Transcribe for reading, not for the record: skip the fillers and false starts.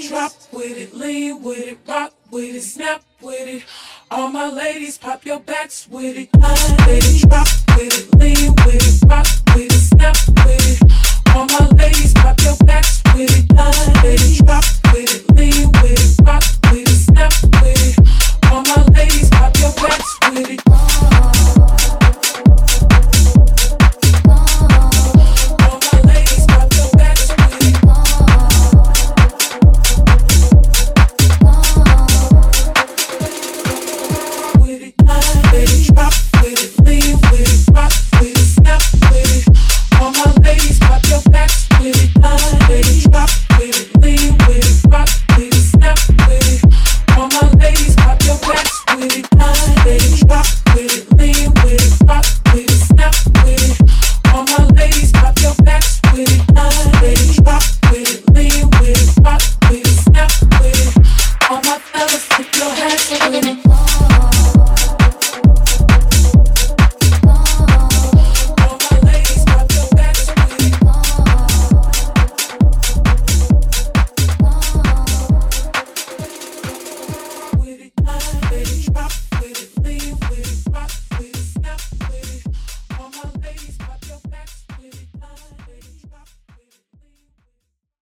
Drop with it, lean with it, rock with it, snap with it. All my ladies, pop your backs with it. Ladies, drop with it, lean with it, rock with it, snap with it. All my ladies, pop your backs with it. Ladies, drop with it, lean with it, rock with it, snap with it. All my ladies, pop your backs with it. Drop